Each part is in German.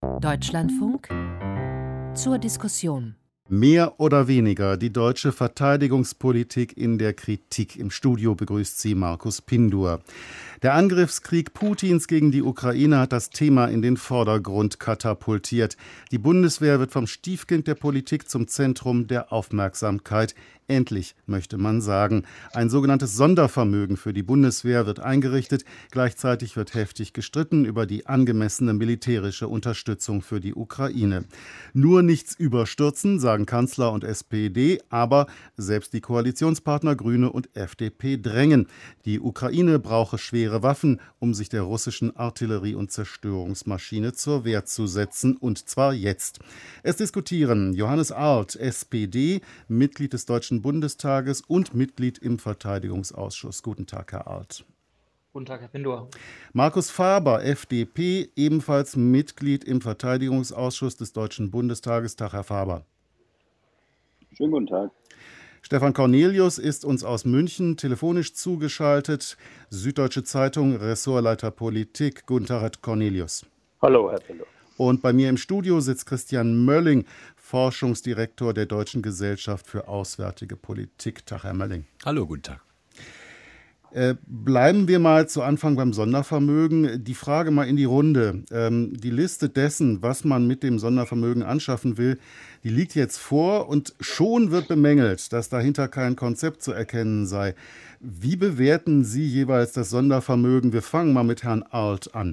Deutschlandfunk zur Diskussion. Mehr oder weniger die deutsche Verteidigungspolitik in der Kritik. Im Studio begrüßt sie Markus Pindur. Der Angriffskrieg Putins gegen die Ukraine hat das Thema in den Vordergrund katapultiert. Die Bundeswehr wird vom Stiefkind der Politik zum Zentrum der Aufmerksamkeit. Endlich, möchte man sagen. Ein sogenanntes Sondervermögen für die Bundeswehr wird eingerichtet. Gleichzeitig wird heftig gestritten über die angemessene militärische Unterstützung für die Ukraine. Nur nichts überstürzen, sagen Kanzler und SPD, aber selbst die Koalitionspartner Grüne und FDP drängen. Die Ukraine brauche schwere Waffen, um sich der russischen Artillerie- und Zerstörungsmaschine zur Wehr zu setzen, und zwar jetzt. Es diskutieren Johannes Arlt, SPD, Mitglied des Deutschen Bundestages und Mitglied im Verteidigungsausschuss. Guten Tag, Herr Arlt. Guten Tag, Herr Pindur. Markus Faber, FDP, ebenfalls Mitglied im Verteidigungsausschuss des Deutschen Bundestages. Tag, Herr Faber. Schönen guten Tag. Stefan Cornelius ist uns aus München telefonisch zugeschaltet. Süddeutsche Zeitung, Ressortleiter Politik. Guten Tag, Herr Cornelius. Hallo, Herr Pindur. Und bei mir im Studio sitzt Christian Mölling, Forschungsdirektor der Deutschen Gesellschaft für Auswärtige Politik. Tag, Herr Mölling. Hallo, guten Tag. Bleiben wir mal zu Anfang beim Sondervermögen. Die Frage mal in die Runde. Die Liste dessen, was man mit dem Sondervermögen anschaffen will, die liegt jetzt vor und schon wird bemängelt, dass dahinter kein Konzept zu erkennen sei. Wie bewerten Sie jeweils das Sondervermögen? Wir fangen mal mit Herrn Arlt an.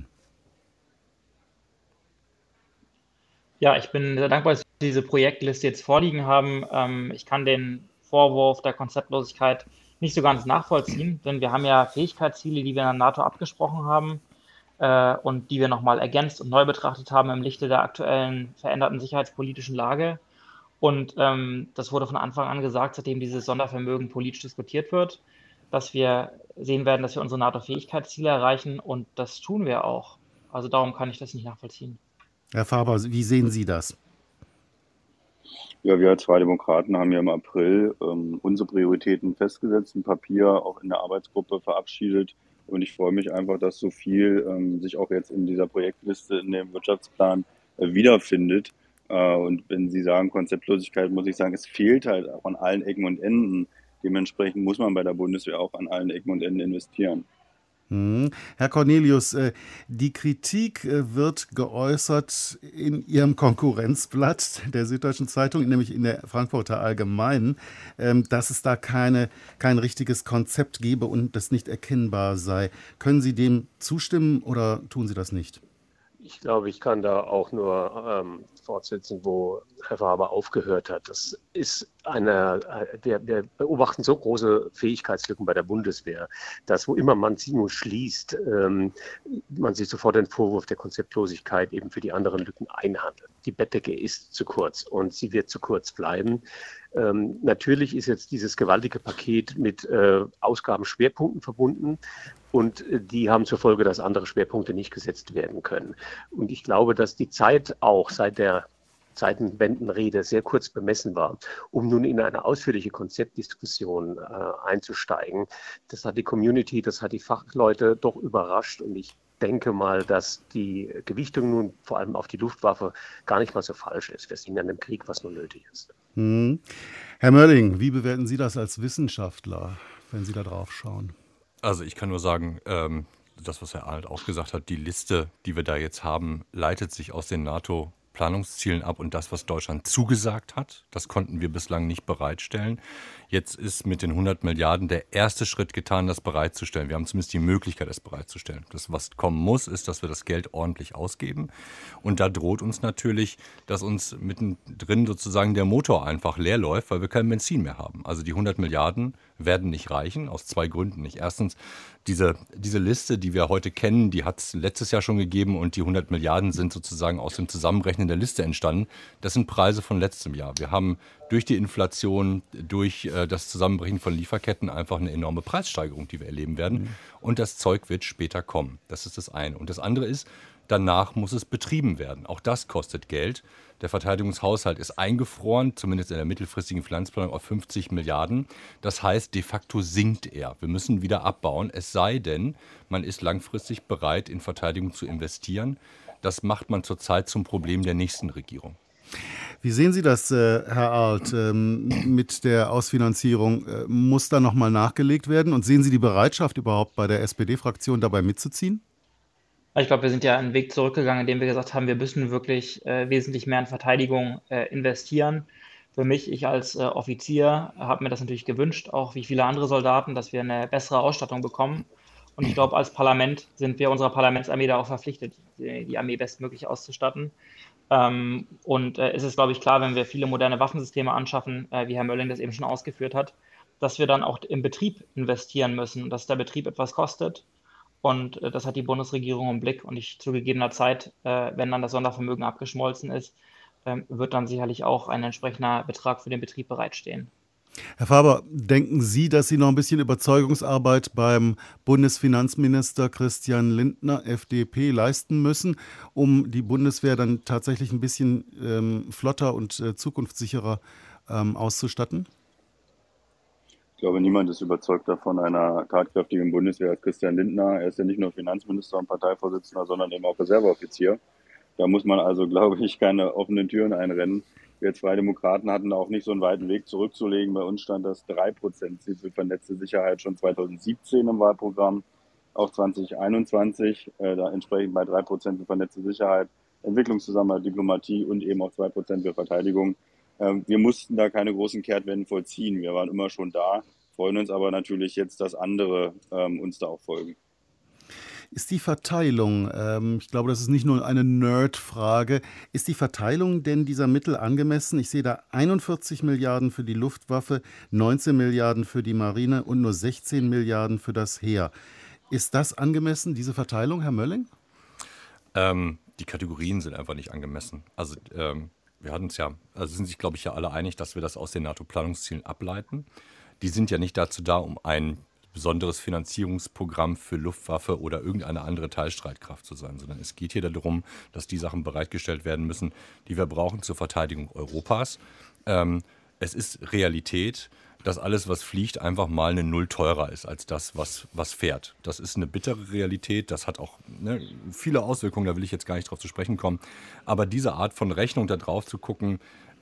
Ja, ich bin sehr dankbar, dass Sie diese Projektliste jetzt vorliegen haben. Ich kann den Vorwurf der Konzeptlosigkeit nicht so ganz nachvollziehen, denn wir haben ja Fähigkeitsziele, die wir in der NATO abgesprochen haben und die wir nochmal ergänzt und neu betrachtet haben im Lichte der aktuellen veränderten sicherheitspolitischen Lage. Und das wurde von Anfang an gesagt, seitdem dieses Sondervermögen politisch diskutiert wird, dass wir sehen werden, dass wir unsere NATO-Fähigkeitsziele erreichen, und das tun wir auch. Also darum kann ich das nicht nachvollziehen. Herr Faber, wie sehen Sie das? Ja, wir als Freie Demokraten haben ja im April unsere Prioritäten festgesetzt, ein Papier auch in der Arbeitsgruppe verabschiedet. Und ich freue mich einfach, dass so viel sich auch jetzt in dieser Projektliste, in dem Wirtschaftsplan wiederfindet. Und wenn Sie sagen Konzeptlosigkeit, muss ich sagen, es fehlt halt auch an allen Ecken und Enden. Dementsprechend muss man bei der Bundeswehr auch an allen Ecken und Enden investieren. Herr Cornelius, die Kritik wird geäußert in Ihrem Konkurrenzblatt der Süddeutschen Zeitung, nämlich in der Frankfurter Allgemeinen, dass es da kein richtiges Konzept gebe und das nicht erkennbar sei. Können Sie dem zustimmen oder tun Sie das nicht? Ich glaube, ich kann da auch nur fortsetzen, wo Herr Faber aufgehört hat. Das ist wir beobachten so große Fähigkeitslücken bei der Bundeswehr, dass wo immer man sie nun schließt, man sich sofort den Vorwurf der Konzeptlosigkeit eben für die anderen Lücken einhandelt. Die Bettdecke ist zu kurz und sie wird zu kurz bleiben. Natürlich ist jetzt dieses gewaltige Paket mit Ausgabenschwerpunkten verbunden. Und die haben zur Folge, dass andere Schwerpunkte nicht gesetzt werden können. Und ich glaube, dass die Zeit auch seit der Zeitenwendenrede sehr kurz bemessen war, um nun in eine ausführliche Konzeptdiskussion einzusteigen. Das hat die Community, das hat die Fachleute doch überrascht. Und ich denke mal, dass die Gewichtung nun vor allem auf die Luftwaffe gar nicht mal so falsch ist. Wir sehen an dem Krieg, was nun nötig ist. Herr Mölling, wie bewerten Sie das als Wissenschaftler, wenn Sie da drauf schauen? Also ich kann nur sagen, das, was Herr Arlt auch gesagt hat, die Liste, die wir da jetzt haben, leitet sich aus den NATO-Planungszielen ab, und das, was Deutschland zugesagt hat, das konnten wir bislang nicht bereitstellen. Jetzt ist mit den 100 Milliarden der erste Schritt getan, das bereitzustellen. Wir haben zumindest die Möglichkeit, es bereitzustellen. Das, was kommen muss, ist, dass wir das Geld ordentlich ausgeben. Und da droht uns natürlich, dass uns mittendrin sozusagen der Motor einfach leer läuft, weil wir kein Benzin mehr haben. Also die 100 Milliarden werden nicht reichen, aus zwei Gründen nicht. Erstens, diese Liste, die wir heute kennen, die hat es letztes Jahr schon gegeben, und die 100 Milliarden sind sozusagen aus dem Zusammenrechnen der Liste entstanden. Das sind Preise von letztem Jahr. Wir haben durch die Inflation, durch das Zusammenbrechen von Lieferketten einfach eine enorme Preissteigerung, die wir erleben werden. Und das Zeug wird später kommen. Das ist das eine. Und das andere ist, danach muss es betrieben werden. Auch das kostet Geld. Der Verteidigungshaushalt ist eingefroren, zumindest in der mittelfristigen Finanzplanung, auf 50 Milliarden. Das heißt, de facto sinkt er. Wir müssen wieder abbauen, es sei denn, man ist langfristig bereit, in Verteidigung zu investieren. das macht man zurzeit zum Problem der nächsten Regierung. Wie sehen Sie das, Herr Arlt, mit der Ausfinanzierung? Muss da nochmal nachgelegt werden? Und sehen Sie die Bereitschaft überhaupt bei der SPD-Fraktion dabei mitzuziehen? Ich glaube, wir sind ja einen Weg zurückgegangen, indem wir gesagt haben, wir müssen wirklich wesentlich mehr in Verteidigung investieren. Für mich, ich als Offizier, habe mir das natürlich gewünscht, auch wie viele andere Soldaten, dass wir eine bessere Ausstattung bekommen. Und ich glaube, als Parlament sind wir unserer Parlamentsarmee da auch verpflichtet, die Armee bestmöglich auszustatten. Und es ist, glaube ich, klar, wenn wir viele moderne Waffensysteme anschaffen, wie Herr Mölling das eben schon ausgeführt hat, dass wir dann auch im Betrieb investieren müssen, dass der Betrieb etwas kostet. Und das hat die Bundesregierung im Blick. Und zu gegebener Zeit, wenn dann das Sondervermögen abgeschmolzen ist, wird dann sicherlich auch ein entsprechender Betrag für den Betrieb bereitstehen. Herr Faber, denken Sie, dass Sie noch ein bisschen Überzeugungsarbeit beim Bundesfinanzminister Christian Lindner, FDP, leisten müssen, um die Bundeswehr dann tatsächlich ein bisschen flotter und zukunftssicherer auszustatten? Ich glaube, niemand ist überzeugt davon einer tatkräftigen Bundeswehr als Christian Lindner. Er ist ja nicht nur Finanzminister und Parteivorsitzender, sondern eben auch Reserveoffizier. Da muss man also, glaube ich, keine offenen Türen einrennen. Wir als Freie Demokraten hatten auch nicht so einen weiten Weg zurückzulegen. Bei uns stand das 3%-Ziel für vernetzte Sicherheit schon 2017 im Wahlprogramm, auch 2021, da entsprechend bei 3% für vernetzte Sicherheit, Entwicklungszusammenarbeit, Diplomatie und eben auch 2% für Verteidigung. Wir mussten da keine großen Kehrtwenden vollziehen. Wir waren immer schon da, freuen uns aber natürlich jetzt, dass andere uns da auch folgen. Ist die Verteilung, ich glaube, das ist nicht nur eine Nerd-Frage, ist die Verteilung denn dieser Mittel angemessen? Ich sehe da 41 Milliarden für die Luftwaffe, 19 Milliarden für die Marine und nur 16 Milliarden für das Heer. Ist das angemessen, diese Verteilung, Herr Mölling? Die Kategorien sind einfach nicht angemessen. Also wir hatten es ja, also sind sich, glaube ich, ja alle einig, dass wir das aus den NATO-Planungszielen ableiten. Die sind ja nicht dazu da, um ein besonderes Finanzierungsprogramm für Luftwaffe oder irgendeine andere Teilstreitkraft zu sein, sondern es geht hier darum, dass die Sachen bereitgestellt werden müssen, die wir brauchen zur Verteidigung Europas. Es ist Realität, dass alles, was fliegt, einfach mal eine Null teurer ist als das, was fährt. Das ist eine bittere Realität, das hat auch viele Auswirkungen, da will ich jetzt gar nicht drauf zu sprechen kommen. Aber diese Art von Rechnung, da drauf zu gucken,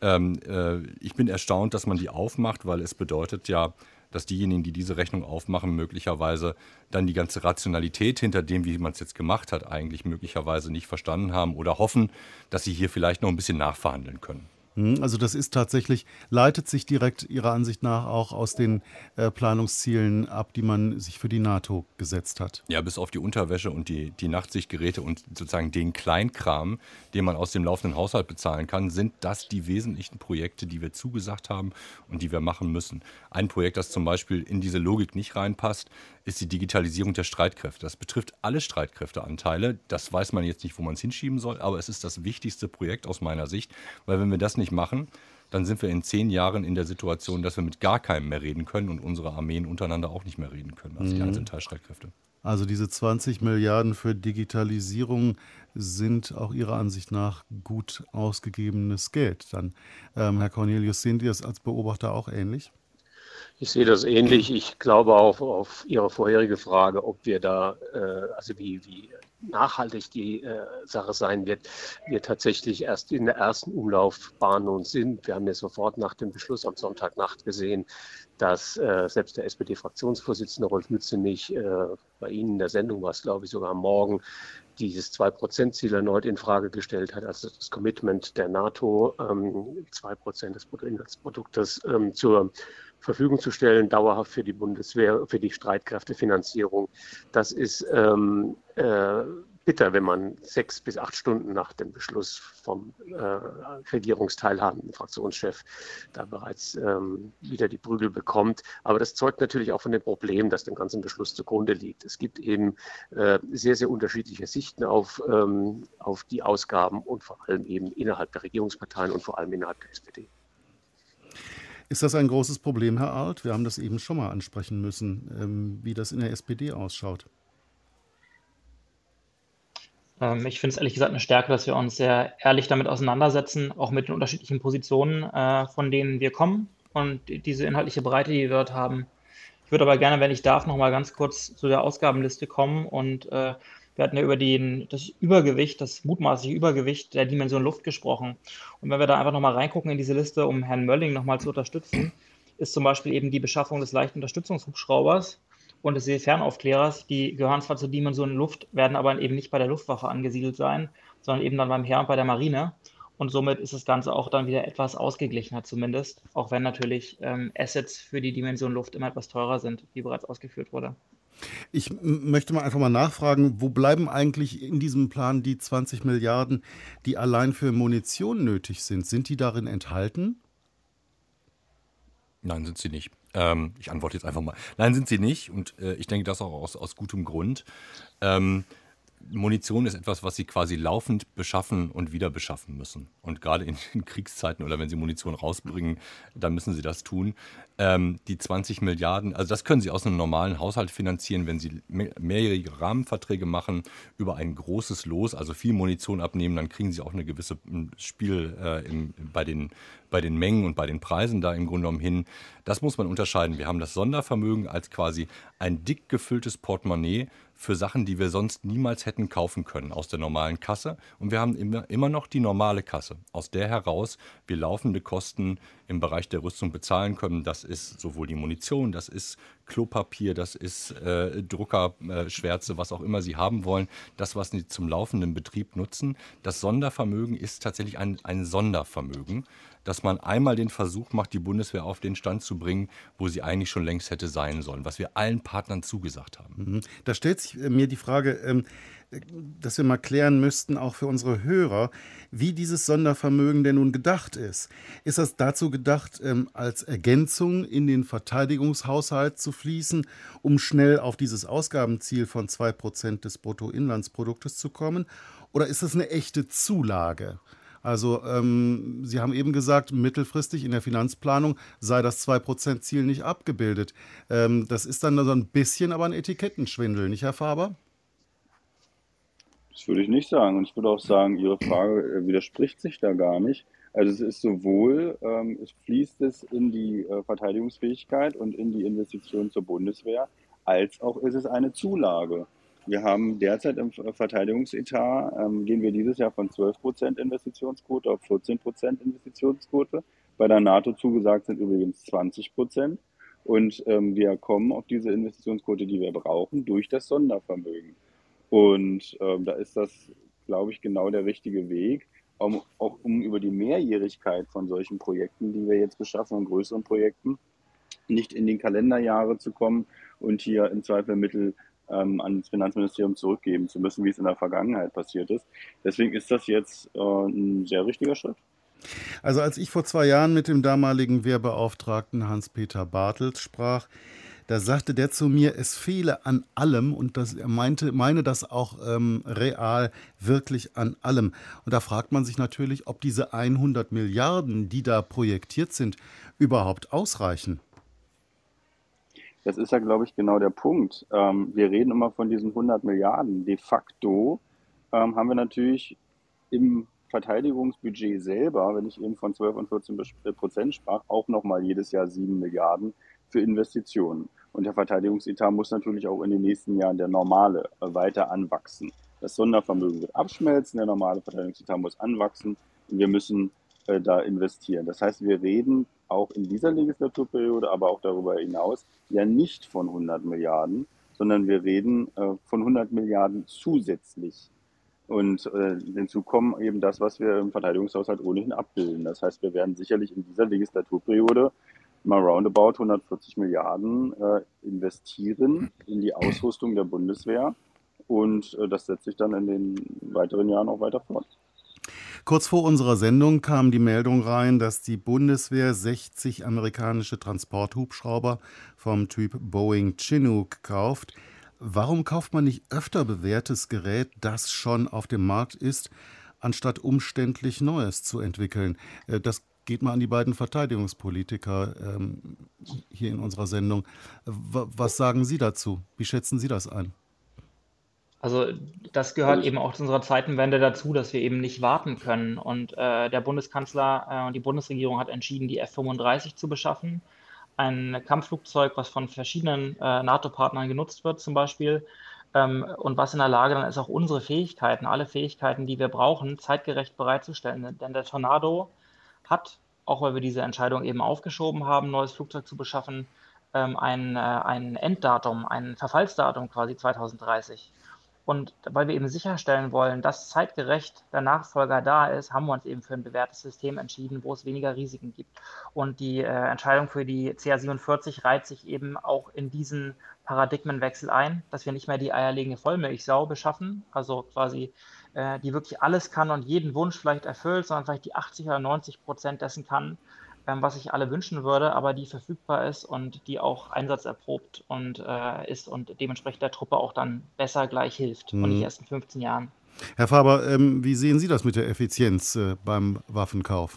ich bin erstaunt, dass man die aufmacht, weil es bedeutet ja, dass diejenigen, die diese Rechnung aufmachen, möglicherweise dann die ganze Rationalität hinter dem, wie man es jetzt gemacht hat, eigentlich möglicherweise nicht verstanden haben oder hoffen, dass sie hier vielleicht noch ein bisschen nachverhandeln können. Also das ist tatsächlich, leitet sich direkt Ihrer Ansicht nach auch aus den Planungszielen ab, die man sich für die NATO gesetzt hat. Ja, bis auf die Unterwäsche und die Nachtsichtgeräte und sozusagen den Kleinkram, den man aus dem laufenden Haushalt bezahlen kann, sind das die wesentlichen Projekte, die wir zugesagt haben und die wir machen müssen. Ein Projekt, das zum Beispiel in diese Logik nicht reinpasst, ist die Digitalisierung der Streitkräfte. Das betrifft alle Streitkräfteanteile. Das weiß man jetzt nicht, wo man es hinschieben soll, aber es ist das wichtigste Projekt aus meiner Sicht, weil wenn wir das nicht machen, dann sind wir in 10 Jahren in der Situation, dass wir mit gar keinem mehr reden können und unsere Armeen untereinander auch nicht mehr reden können, also die einzelnen Teilstreitkräfte. Also diese 20 Milliarden für Digitalisierung sind auch Ihrer Ansicht nach gut ausgegebenes Geld. Dann, Herr Cornelius, sehen Sie das als Beobachter auch ähnlich? Ich sehe das ähnlich. Ich glaube auch auf Ihre vorherige Frage, ob wir da, also wie nachhaltig die Sache sein wird, wir tatsächlich erst in der ersten Umlaufbahn nun sind. Wir haben ja sofort nach dem Beschluss am Sonntagnacht gesehen, dass selbst der SPD-Fraktionsvorsitzende Rolf Mützenich, bei Ihnen in der Sendung war es, glaube ich, sogar am Morgen, dieses 2%-Ziel erneut in Frage gestellt hat, also das Commitment der NATO, 2% des Bruttoinlandsproduktes zur Verfügung zu stellen, dauerhaft für die Bundeswehr, für die Streitkräftefinanzierung. Das ist bitter, wenn man 6 bis 8 Stunden nach dem Beschluss vom regierungsteilhabenden Fraktionschef da bereits wieder die Prügel bekommt. Aber das zeugt natürlich auch von dem Problem, das dem ganzen Beschluss zugrunde liegt. Es gibt eben sehr, sehr unterschiedliche Sichten auf die Ausgaben und vor allem eben innerhalb der Regierungsparteien und vor allem innerhalb der SPD. Ist das ein großes Problem, Herr Arlt? Wir haben das eben schon mal ansprechen müssen, wie das in der SPD ausschaut. Ich finde es ehrlich gesagt eine Stärke, dass wir uns sehr ehrlich damit auseinandersetzen, auch mit den unterschiedlichen Positionen, von denen wir kommen und diese inhaltliche Breite, die wir dort haben. Ich würde aber gerne, wenn ich darf, noch mal ganz kurz zu der Ausgabenliste kommen und Wir hatten ja über das Übergewicht, das mutmaßliche Übergewicht der Dimension Luft gesprochen. Und wenn wir da einfach nochmal reingucken in diese Liste, um Herrn Mölling nochmal zu unterstützen, ist zum Beispiel eben die Beschaffung des leichten Unterstützungshubschraubers und des Seefernaufklärers. Die gehören zwar zur Dimension Luft, werden aber eben nicht bei der Luftwaffe angesiedelt sein, sondern eben dann beim Heer und bei der Marine. Und somit ist das Ganze auch dann wieder etwas ausgeglichener zumindest, auch wenn natürlich Assets für die Dimension Luft immer etwas teurer sind, wie bereits ausgeführt wurde. Ich möchte mal einfach mal nachfragen, wo bleiben eigentlich in diesem Plan die 20 Milliarden, die allein für Munition nötig sind? Sind die darin enthalten? Nein, sind sie nicht. Ich antworte jetzt einfach mal. Nein, sind sie nicht. Und ich denke das auch aus gutem Grund. Munition ist etwas, was sie quasi laufend beschaffen und wieder beschaffen müssen. Und gerade in Kriegszeiten oder wenn sie Munition rausbringen, dann müssen sie das tun. Die 20 Milliarden, also das können sie aus einem normalen Haushalt finanzieren, wenn sie mehrjährige Rahmenverträge machen, über ein großes Los, also viel Munition abnehmen, dann kriegen sie auch eine gewisse Spiel bei den Mengen und bei den Preisen da im Grunde genommen hin. Das muss man unterscheiden. Wir haben das Sondervermögen als quasi ein dick gefülltes Portemonnaie für Sachen, die wir sonst niemals hätten kaufen können aus der normalen Kasse. Und wir haben immer noch die normale Kasse, aus der heraus wir laufende Kosten im Bereich der Rüstung bezahlen können. Das ist sowohl die Munition, das ist Klopapier, das ist Druckerschwärze, was auch immer Sie haben wollen. Das, was Sie zum laufenden Betrieb nutzen. Das Sondervermögen ist tatsächlich ein Sondervermögen, dass man einmal den Versuch macht, die Bundeswehr auf den Stand zu bringen, wo sie eigentlich schon längst hätte sein sollen, was wir allen Partnern zugesagt haben. Da stellt sich mir die Frage, dass wir mal klären müssten, auch für unsere Hörer, wie dieses Sondervermögen denn nun gedacht ist. Ist das dazu gedacht, als Ergänzung in den Verteidigungshaushalt zu fließen, um schnell auf dieses Ausgabenziel von 2% des Bruttoinlandsproduktes zu kommen? Oder ist das eine echte Zulage? Also Sie haben eben gesagt, mittelfristig in der Finanzplanung sei das 2%-Ziel nicht abgebildet. Das ist dann so ein bisschen aber ein Etikettenschwindel, nicht, Herr Faber? Das würde ich nicht sagen. Und ich würde auch sagen, Ihre Frage widerspricht sich da gar nicht. Also es ist sowohl, es fließt es in die Verteidigungsfähigkeit und in die Investitionen zur Bundeswehr, als auch ist es eine Zulage. Wir haben derzeit im Verteidigungsetat, gehen wir dieses Jahr von 12% Investitionsquote auf 14% Investitionsquote. Bei der NATO zugesagt sind übrigens 20%. Und wir kommen auf diese Investitionsquote, die wir brauchen, durch das Sondervermögen. Und da ist das, glaube ich, genau der richtige Weg, auch um über die Mehrjährigkeit von solchen Projekten, die wir jetzt beschaffen, und größeren Projekten, nicht in die Kalenderjahre zu kommen und hier im Zweifel Mittel ans Finanzministerium zurückgeben zu müssen, wie es in der Vergangenheit passiert ist. Deswegen ist das jetzt ein sehr richtiger Schritt. Also als ich vor 2 Jahren mit dem damaligen Wehrbeauftragten Hans-Peter Bartels sprach, da sagte der zu mir, es fehle an allem, und er meine das auch real, wirklich an allem. Und da fragt man sich natürlich, ob diese 100 Milliarden, die da projektiert sind, überhaupt ausreichen. Das ist ja, glaube ich, genau der Punkt. Wir reden immer von diesen 100 Milliarden. De facto haben wir natürlich im Verteidigungsbudget selber, wenn ich eben von 12 und 14% sprach, auch nochmal jedes Jahr 7 Milliarden für Investitionen. Und der Verteidigungsetat muss natürlich auch in den nächsten Jahren der normale weiter anwachsen. Das Sondervermögen wird abschmelzen, der normale Verteidigungsetat muss anwachsen und wir müssen da investieren. Das heißt, wir reden auch in dieser Legislaturperiode, aber auch darüber hinaus, ja nicht von 100 Milliarden, sondern wir reden von 100 Milliarden zusätzlich. Und hinzu kommen eben das, was wir im Verteidigungshaushalt ohnehin abbilden. Das heißt, wir werden sicherlich in dieser Legislaturperiode mal roundabout 140 Milliarden investieren in die Ausrüstung der Bundeswehr. Und das setzt sich dann in den weiteren Jahren auch weiter fort. Kurz vor unserer Sendung kam die Meldung rein, dass die Bundeswehr 60 amerikanische Transporthubschrauber vom Typ Boeing Chinook kauft. Warum kauft man nicht öfter bewährtes Gerät, das schon auf dem Markt ist, anstatt umständlich Neues zu entwickeln? Das geht mal an die beiden Verteidigungspolitiker hier in unserer Sendung. Was sagen Sie dazu? Wie schätzen Sie das ein? Also das gehört eben auch zu unserer Zeitenwende dazu, dass wir eben nicht warten können. Und der Bundeskanzler und die Bundesregierung hat entschieden, die F-35 zu beschaffen. Ein Kampfflugzeug, was von verschiedenen NATO-Partnern genutzt wird zum Beispiel. und was in der Lage dann ist, auch unsere Fähigkeiten, alle Fähigkeiten, die wir brauchen, zeitgerecht bereitzustellen. Denn der Tornado hat, auch weil wir diese Entscheidung eben aufgeschoben haben, ein neues Flugzeug zu beschaffen, ein Enddatum, ein Verfallsdatum quasi 2030. Und weil wir eben sicherstellen wollen, dass zeitgerecht der Nachfolger da ist, haben wir uns eben für ein bewährtes System entschieden, wo es weniger Risiken gibt. Und die Entscheidung für die CA47 reiht sich eben auch in diesen Paradigmenwechsel ein, dass wir nicht mehr die eierlegende Vollmilchsau beschaffen, also quasi die wirklich alles kann und jeden Wunsch vielleicht erfüllt, sondern vielleicht die 80 oder 90% dessen kann, was sich alle wünschen würde, aber die verfügbar ist und die auch einsatzerprobt und ist und dementsprechend der Truppe auch dann besser gleich hilft und nicht erst in 15 Jahren. Herr Faber, wie sehen Sie das mit der Effizienz beim Waffenkauf?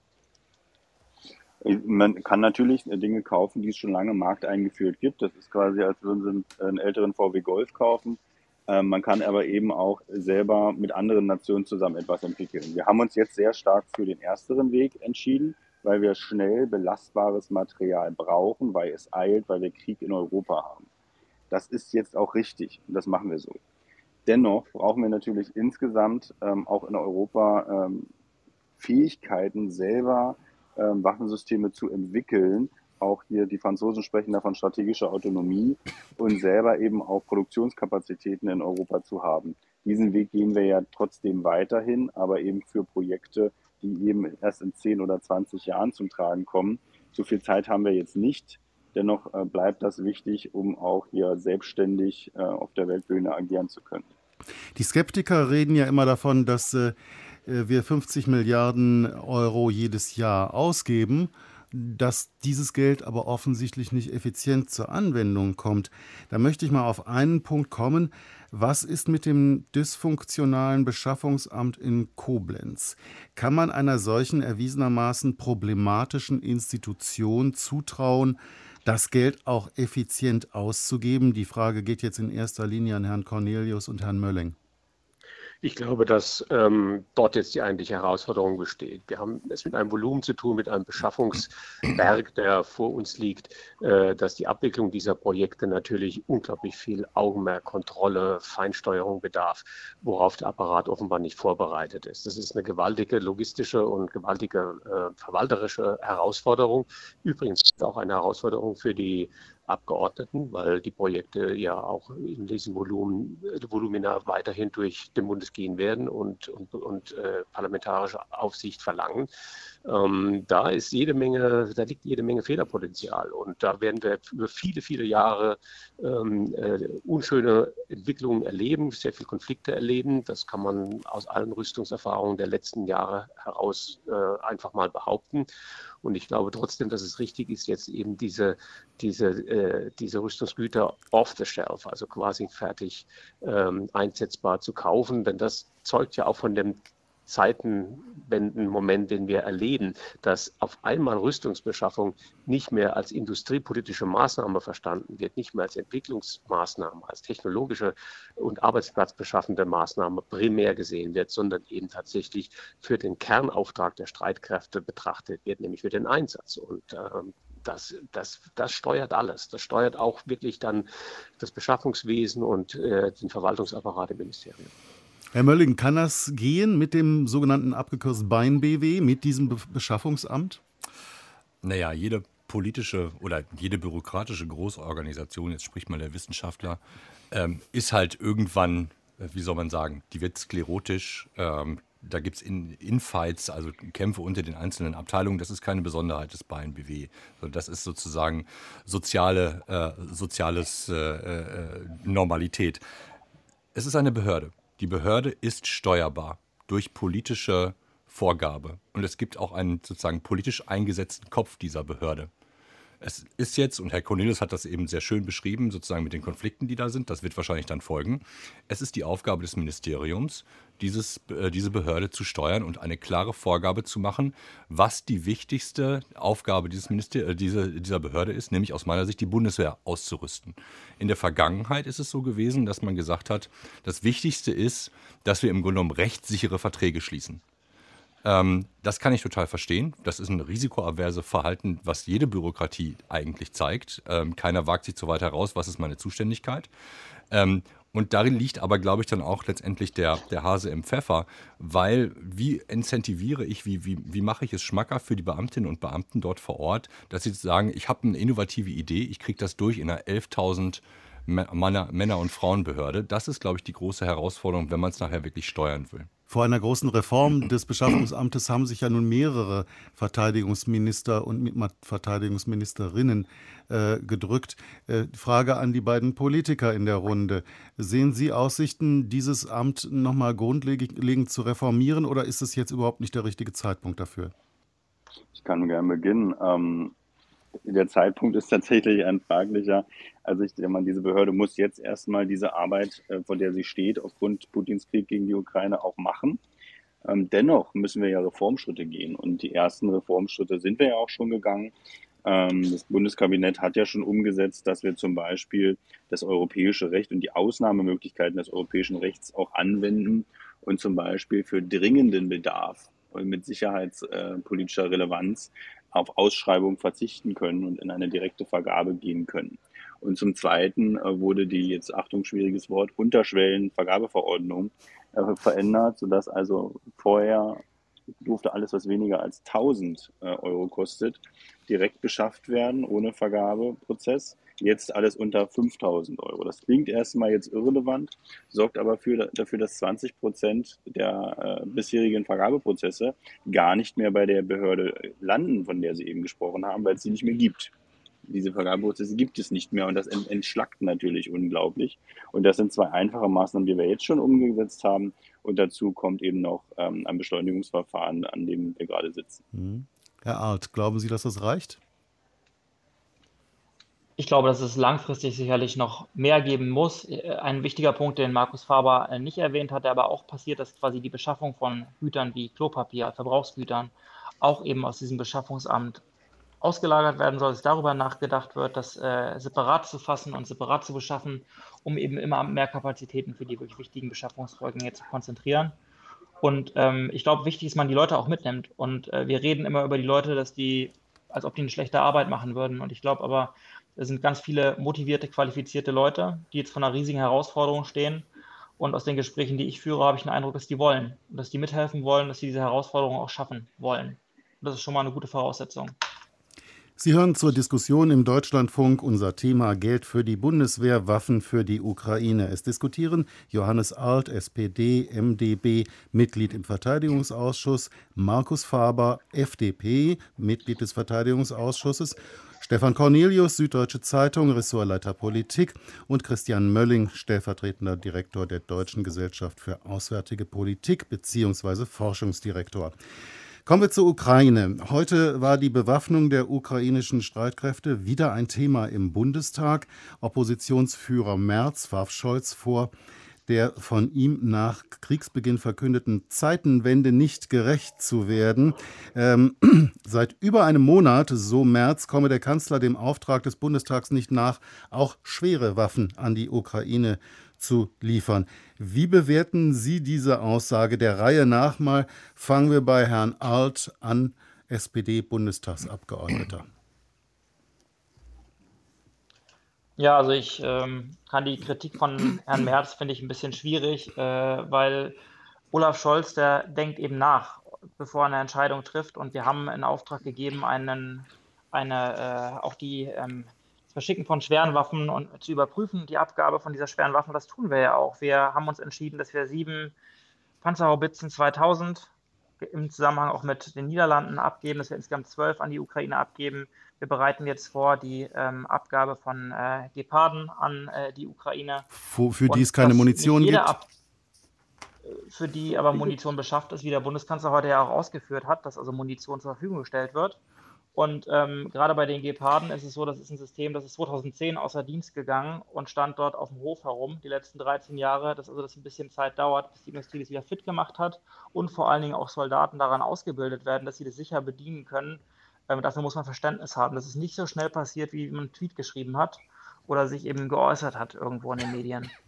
Man kann natürlich Dinge kaufen, die es schon lange im Markt eingeführt gibt. Das ist quasi, als würden Sie einen älteren VW Golf kaufen. Man kann aber eben auch selber mit anderen Nationen zusammen etwas entwickeln. Wir haben uns jetzt sehr stark für den ersteren Weg entschieden, weil wir schnell belastbares Material brauchen, weil es eilt, weil wir Krieg in Europa haben. Das ist jetzt auch richtig und das machen wir so. Dennoch brauchen wir natürlich insgesamt auch in Europa Fähigkeiten, selber Waffensysteme zu entwickeln. Auch hier die Franzosen sprechen davon strategischer Autonomie und selber eben auch Produktionskapazitäten in Europa zu haben. Diesen Weg gehen wir ja trotzdem weiterhin, aber eben für Projekte, die eben erst in 10 oder 20 Jahren zum Tragen kommen. So viel Zeit haben wir jetzt nicht. Dennoch bleibt das wichtig, um auch hier selbstständig auf der Weltbühne agieren zu können. Die Skeptiker reden ja immer davon, dass wir 50 Milliarden Euro jedes Jahr ausgeben, dass dieses Geld aber offensichtlich nicht effizient zur Anwendung kommt. Da möchte ich mal auf einen Punkt kommen. Was ist mit dem dysfunktionalen Beschaffungsamt in Koblenz? Kann man einer solchen erwiesenermaßen problematischen Institution zutrauen, das Geld auch effizient auszugeben? Die Frage geht jetzt in erster Linie an Herrn Cornelius und Herrn Mölling. Ich glaube, dass dort jetzt die eigentliche Herausforderung besteht. Wir haben es mit einem Volumen zu tun, mit einem Beschaffungsberg, der vor uns liegt, dass die Abwicklung dieser Projekte natürlich unglaublich viel Augenmerk, Kontrolle, Feinsteuerung bedarf, worauf der Apparat offenbar nicht vorbereitet ist. Das ist eine gewaltige logistische und gewaltige verwalterische Herausforderung. Übrigens auch eine Herausforderung für die Abgeordneten, weil die Projekte ja auch in diesem Volumina weiterhin durch den Bundes gehen werden und parlamentarische Aufsicht verlangen. Da liegt jede Menge Fehlerpotenzial und da werden wir über viele, viele Jahre unschöne Entwicklungen erleben, sehr viele Konflikte erleben. Das kann man aus allen Rüstungserfahrungen der letzten Jahre heraus einfach mal behaupten. Und ich glaube trotzdem, dass es richtig ist, jetzt eben diese Rüstungsgüter off the shelf, also quasi fertig einsetzbar zu kaufen. Denn das zeugt ja auch von dem Zeitenwenden-Moment, den wir erleben, dass auf einmal Rüstungsbeschaffung nicht mehr als industriepolitische Maßnahme verstanden wird, nicht mehr als Entwicklungsmaßnahme, als technologische und arbeitsplatzbeschaffende Maßnahme primär gesehen wird, sondern eben tatsächlich für den Kernauftrag der Streitkräfte betrachtet wird, nämlich für den Einsatz. Und das steuert alles. Das steuert auch wirklich dann das Beschaffungswesen und den Verwaltungsapparat im Ministerium. Herr Mölling, kann das gehen mit dem sogenannten abgekürzten BeIN-BW, mit diesem Beschaffungsamt? Naja, jede politische oder jede bürokratische Großorganisation, jetzt spricht mal der Wissenschaftler, ist halt irgendwann, wie soll man sagen, die wird sklerotisch. Da gibt es Infights, also Kämpfe unter den einzelnen Abteilungen. Das ist keine Besonderheit des BeIN-BW. Das ist sozusagen soziales Normalität. Es ist eine Behörde. Die Behörde ist steuerbar durch politische Vorgabe. Und es gibt auch einen sozusagen politisch eingesetzten Kopf dieser Behörde. Es ist jetzt, und Herr Cornelius hat das eben sehr schön beschrieben, sozusagen mit den Konflikten, die da sind, das wird wahrscheinlich dann folgen. Es ist die Aufgabe des Ministeriums, diese Behörde zu steuern und eine klare Vorgabe zu machen, was die wichtigste Aufgabe dieser Behörde ist, nämlich aus meiner Sicht die Bundeswehr auszurüsten. In der Vergangenheit ist es so gewesen, dass man gesagt hat, das Wichtigste ist, dass wir im Grunde genommen rechtssichere Verträge schließen. Das kann ich total verstehen. Das ist ein risikoaverse Verhalten, was jede Bürokratie eigentlich zeigt. Keiner wagt sich so weit heraus, was ist meine Zuständigkeit. Und Und darin liegt aber, glaube ich, dann auch letztendlich der Hase im Pfeffer, weil wie incentiviere ich, wie mache ich es schmackhaft für die Beamtinnen und Beamten dort vor Ort, dass sie sagen, ich habe eine innovative Idee, ich kriege das durch in einer 11.000 Männer- und Frauenbehörde. Das ist, glaube ich, die große Herausforderung, wenn man es nachher wirklich steuern will. Vor einer großen Reform des Beschaffungsamtes haben sich ja nun mehrere Verteidigungsminister und Verteidigungsministerinnen gedrückt. Frage an die beiden Politiker in der Runde. Sehen Sie Aussichten, dieses Amt nochmal grundlegend zu reformieren, oder ist es jetzt überhaupt nicht der richtige Zeitpunkt dafür? Ich kann gerne beginnen. Der Zeitpunkt ist tatsächlich ein fraglicher. Also ich denke mal, diese Behörde muss jetzt erstmal diese Arbeit, vor der sie steht, aufgrund Putins Krieg gegen die Ukraine auch machen. Dennoch müssen wir ja Reformschritte gehen. Und die ersten Reformschritte sind wir ja auch schon gegangen. Das Bundeskabinett hat ja schon umgesetzt, dass wir zum Beispiel das europäische Recht und die Ausnahmemöglichkeiten des europäischen Rechts auch anwenden und zum Beispiel für dringenden Bedarf und mit sicherheitspolitischer Relevanz auf Ausschreibung verzichten können und in eine direkte Vergabe gehen können. Und zum Zweiten wurde die, jetzt Achtung, schwieriges Wort, Unterschwellenvergabeverordnung verändert, sodass also vorher durfte alles, was weniger als 1.000 Euro kostet, direkt beschafft werden, ohne Vergabeprozess. Jetzt alles unter 5.000 Euro. Das klingt erstmal jetzt irrelevant, sorgt aber dafür, dass 20% der bisherigen Vergabeprozesse gar nicht mehr bei der Behörde landen, von der Sie eben gesprochen haben, weil es sie nicht mehr gibt. Diese Vergabeprozesse gibt es nicht mehr und das entschlackt natürlich unglaublich. Und das sind zwei einfache Maßnahmen, die wir jetzt schon umgesetzt haben. Und dazu kommt eben noch ein Beschleunigungsverfahren, an dem wir gerade sitzen. Herr Arlt, glauben Sie, dass das reicht? Ich glaube, dass es langfristig sicherlich noch mehr geben muss. Ein wichtiger Punkt, den Markus Faber nicht erwähnt hat, der aber auch passiert, dass quasi die Beschaffung von Gütern wie Klopapier, Verbrauchsgütern, auch eben aus diesem Beschaffungsamt ausgelagert werden soll, dass darüber nachgedacht wird, das separat zu fassen und separat zu beschaffen, um eben immer mehr Kapazitäten für die wirklich wichtigen Beschaffungsvorgänge zu konzentrieren. Und ich glaube, wichtig ist, man die Leute auch mitnimmt. Und wir reden immer über die Leute, als ob die eine schlechte Arbeit machen würden. Und ich glaube aber, es sind ganz viele motivierte, qualifizierte Leute, die jetzt vor einer riesigen Herausforderung stehen. Und aus den Gesprächen, die ich führe, habe ich den Eindruck, dass die wollen. Und dass die mithelfen wollen, dass sie diese Herausforderung auch schaffen wollen. Und das ist schon mal eine gute Voraussetzung. Sie hören zur Diskussion im Deutschlandfunk unser Thema Geld für die Bundeswehr, Waffen für die Ukraine. Es diskutieren Johannes Arlt, SPD, MdB, Mitglied im Verteidigungsausschuss, Markus Faber, FDP, Mitglied des Verteidigungsausschusses, Stefan Cornelius, Süddeutsche Zeitung, Ressortleiter Politik, und Christian Mölling, stellvertretender Direktor der Deutschen Gesellschaft für Auswärtige Politik bzw. Forschungsdirektor. Kommen wir zur Ukraine. Heute war die Bewaffnung der ukrainischen Streitkräfte wieder ein Thema im Bundestag. Oppositionsführer Merz warf Scholz vor, der von ihm nach Kriegsbeginn verkündeten Zeitenwende nicht gerecht zu werden. Seit über einem Monat, so Merz, komme der Kanzler dem Auftrag des Bundestags nicht nach, auch schwere Waffen an die Ukraine zu liefern. Wie bewerten Sie diese Aussage? Der Reihe nach mal fangen wir bei Herrn Arlt an, SPD-Bundestagsabgeordneter. Ja, also ich kann die Kritik von Herrn Merz, finde ich, ein bisschen schwierig, weil Olaf Scholz, der denkt eben nach, bevor er eine Entscheidung trifft. Und wir haben in Auftrag gegeben, auch das Verschicken von schweren Waffen und zu überprüfen, die Abgabe von dieser schweren Waffen. Das tun wir ja auch. Wir haben uns entschieden, dass wir 7 Panzerhaubitzen 2000 im Zusammenhang auch mit den Niederlanden abgeben, dass wir insgesamt 12 an die Ukraine abgeben. Wir bereiten jetzt vor die Abgabe von Geparden an die Ukraine. Für die es keine Munition gibt? Für die aber Munition beschafft ist, wie der Bundeskanzler heute ja auch ausgeführt hat, dass also Munition zur Verfügung gestellt wird. Und gerade bei den Geparden ist es so, das ist ein System, das ist 2010 außer Dienst gegangen und stand dort auf dem Hof herum, die letzten 13 Jahre, dass also das ein bisschen Zeit dauert, bis die Industrie das wieder fit gemacht hat und vor allen Dingen auch Soldaten daran ausgebildet werden, dass sie das sicher bedienen können. Dafür muss man Verständnis haben. Das ist nicht so schnell passiert, wie man einen Tweet geschrieben hat oder sich eben geäußert hat irgendwo in den Medien.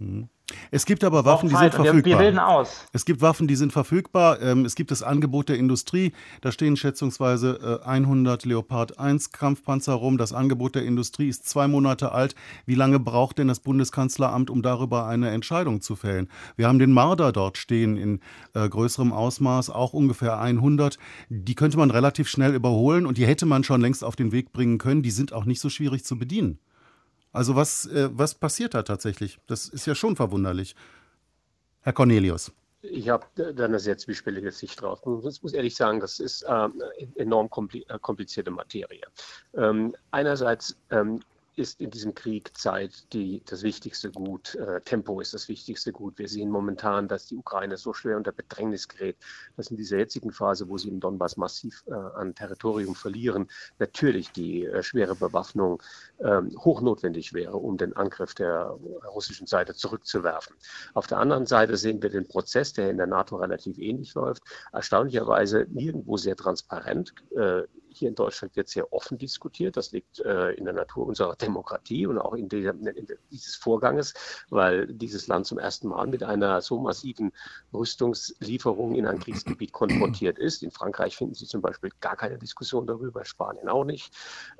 Es gibt aber Waffen, die sind Wir verfügbar. bilden aus. Es gibt Waffen, die sind verfügbar. Es gibt das Angebot der Industrie. Da stehen schätzungsweise 100 Leopard 1 Kampfpanzer rum. Das Angebot der Industrie ist 2 Monate alt. Wie lange braucht denn das Bundeskanzleramt, um darüber eine Entscheidung zu fällen? Wir haben den Marder dort stehen in größerem Ausmaß, auch ungefähr 100. Die könnte man relativ schnell überholen und die hätte man schon längst auf den Weg bringen können. Die sind auch nicht so schwierig zu bedienen. Also was passiert da tatsächlich? Das ist ja schon verwunderlich. Herr Cornelius. Ich habe da eine sehr zwiespältige Sicht drauf. Ich muss ehrlich sagen, das ist enorm komplizierte Materie. Einerseits ist in diesem Krieg Zeit das wichtigste Gut. Tempo ist das wichtigste Gut. Wir sehen momentan, dass die Ukraine so schwer unter Bedrängnis gerät, dass in dieser jetzigen Phase, wo sie im Donbass massiv an Territorium verlieren, natürlich die schwere Bewaffnung hochnotwendig wäre, um den Angriff der russischen Seite zurückzuwerfen. Auf der anderen Seite sehen wir den Prozess, der in der NATO relativ ähnlich läuft, erstaunlicherweise nirgendwo sehr transparent. Hier in Deutschland wird sehr offen diskutiert. Das liegt in der Natur unserer Demokratie und auch in dieses Vorganges, weil dieses Land zum ersten Mal mit einer so massiven Rüstungslieferung in ein Kriegsgebiet konfrontiert ist. In Frankreich finden Sie zum Beispiel gar keine Diskussion darüber, Spanien auch nicht.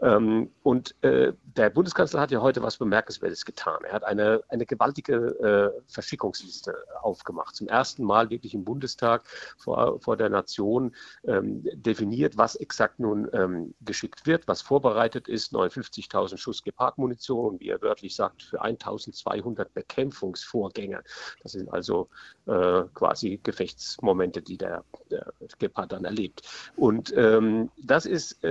Und der Bundeskanzler hat ja heute was Bemerkenswertes getan. Er hat eine gewaltige Verschickungsliste aufgemacht. Zum ersten Mal wirklich im Bundestag vor der Nation definiert, was exakt nun geschickt wird, was vorbereitet ist. 59.000 Schuss Gepard-Munition und wie er wörtlich sagt, für 1.200 Bekämpfungsvorgänge. Das sind also quasi Gefechtsmomente, die der Gepard dann erlebt. Und das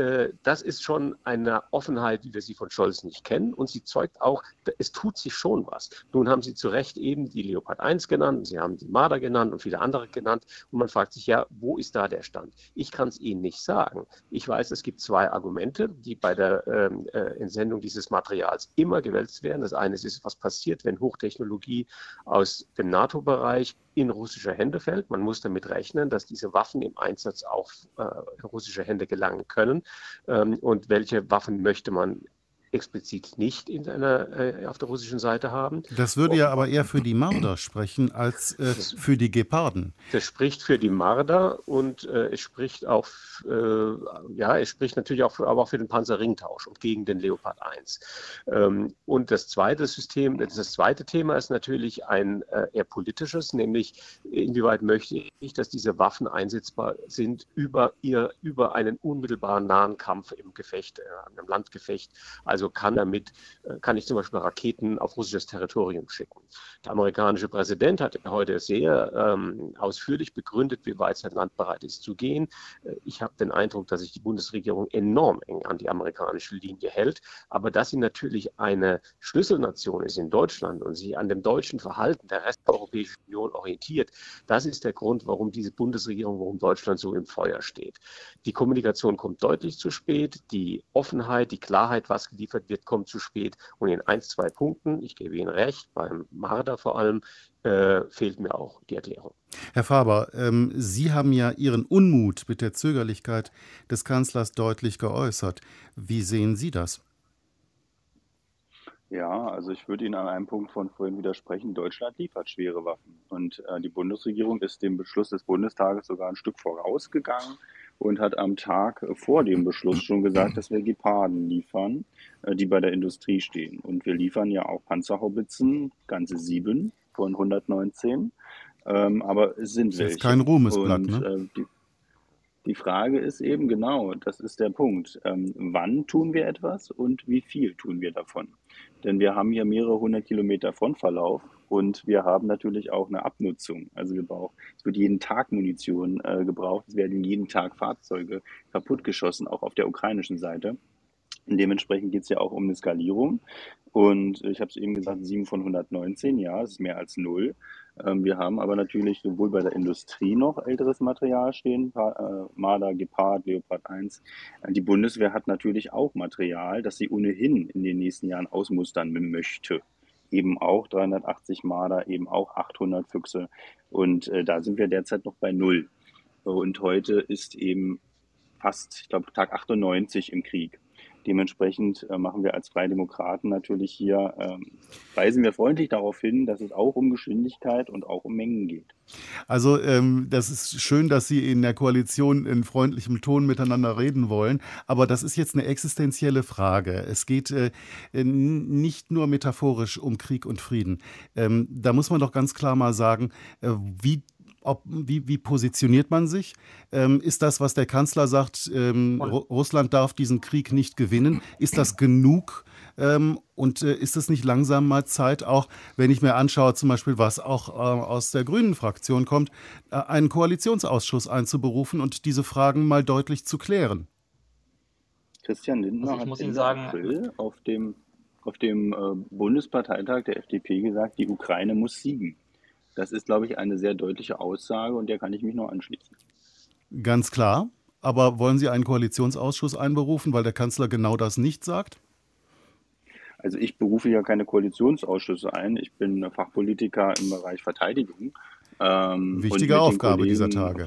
ist schon eine Offenheit, wie wir sie von Scholz nicht kennen. Und sie zeugt auch, es tut sich schon was. Nun haben Sie zu Recht eben die Leopard 1 genannt, Sie haben die Marder genannt und viele andere genannt. Und man fragt sich ja, wo ist da der Stand? Ich kann es Ihnen nicht sagen. Ich weiß, es gibt 2 Argumente, die bei der Entsendung dieses Materials immer gewälzt werden. Das eine ist, was passiert, wenn Hochtechnologie aus dem NATO-Bereich in russische Hände fällt. Man muss damit rechnen, dass diese Waffen im Einsatz auch in russische Hände gelangen können. Und welche Waffen möchte man explizit nicht auf der russischen Seite haben. Das würde ja aber eher für die Marder sprechen als für die Geparden. Das spricht für die Marder und es spricht auch, es spricht natürlich auch aber auch für den Panzerringtausch und gegen den Leopard 1. Und das zweite Thema ist natürlich ein eher politisches, nämlich inwieweit möchte ich, dass diese Waffen einsetzbar sind über einen unmittelbaren nahen Kampf im Gefecht, einem Landgefecht. Also kann ich zum Beispiel Raketen auf russisches Territorium schicken. Der amerikanische Präsident hat heute sehr ausführlich begründet, wie weit sein Land bereit ist zu gehen. Ich habe den Eindruck, dass sich die Bundesregierung enorm eng an die amerikanische Linie hält, aber dass sie natürlich eine Schlüsselnation ist in Deutschland und sich an dem deutschen Verhalten der Rest der Europäischen Union orientiert, das ist der Grund, warum Deutschland so im Feuer steht. Die Kommunikation kommt deutlich zu spät, die Offenheit, die Klarheit, was geliefert wird, kommt zu spät. Und in 1-2 Punkten, ich gebe Ihnen recht, beim Marder vor allem, fehlt mir auch die Erklärung. Herr Faber, Sie haben ja Ihren Unmut mit der Zögerlichkeit des Kanzlers deutlich geäußert. Wie sehen Sie das? Ja, also ich würde Ihnen an einem Punkt von vorhin widersprechen. Deutschland liefert schwere Waffen. Und die Bundesregierung ist dem Beschluss des Bundestages sogar ein Stück vorausgegangen und hat am Tag vor dem Beschluss schon gesagt, dass wir Geparden liefern, die bei der Industrie stehen. Und wir liefern ja auch Panzerhaubitzen, ganze 7 von 119. Aber es sind welche. Das ist kein Ruhmesblatt, ne? Die Frage ist eben genau, das ist der Punkt. Wann tun wir etwas und wie viel tun wir davon? Denn wir haben hier mehrere 100 Kilometer Frontverlauf und wir haben natürlich auch eine Abnutzung. Also es wird jeden Tag Munition gebraucht, es werden jeden Tag Fahrzeuge kaputtgeschossen, auch auf der ukrainischen Seite. Und dementsprechend geht es ja auch um eine Skalierung. Und ich habe es eben gesagt, 7 von 119, ja, das ist mehr als 0. Wir haben aber natürlich sowohl bei der Industrie noch älteres Material stehen, Marder, Gepard, Leopard 1. Die Bundeswehr hat natürlich auch Material, das sie ohnehin in den nächsten Jahren ausmustern möchte. Eben auch 380 Marder, eben auch 800 Füchse. Und da sind wir derzeit noch bei 0. Und heute ist eben fast, ich glaube, Tag 98 im Krieg. Dementsprechend machen wir als Freie Demokraten natürlich hier, weisen wir freundlich darauf hin, dass es auch um Geschwindigkeit und auch um Mengen geht. Also das ist schön, dass Sie in der Koalition in freundlichem Ton miteinander reden wollen, aber das ist jetzt eine existenzielle Frage. Es geht nicht nur metaphorisch um Krieg und Frieden. Da muss man doch ganz klar mal sagen, wie positioniert man sich? Ist das, was der Kanzler sagt, Russland darf diesen Krieg nicht gewinnen, ist das genug? Und ist es nicht langsam mal Zeit, auch wenn ich mir anschaue, zum Beispiel, was auch aus der Grünen-Fraktion kommt, einen Koalitionsausschuss einzuberufen und diese Fragen mal deutlich zu klären? Christian Lindner hat Ende April auf dem Bundesparteitag der FDP gesagt, die Ukraine muss siegen. Das ist, glaube ich, eine sehr deutliche Aussage und der kann ich mich noch anschließen. Ganz klar. Aber wollen Sie einen Koalitionsausschuss einberufen, weil der Kanzler genau das nicht sagt? Also ich berufe ja keine Koalitionsausschüsse ein. Ich bin Fachpolitiker im Bereich Verteidigung. Wichtige Aufgabe dieser Tage.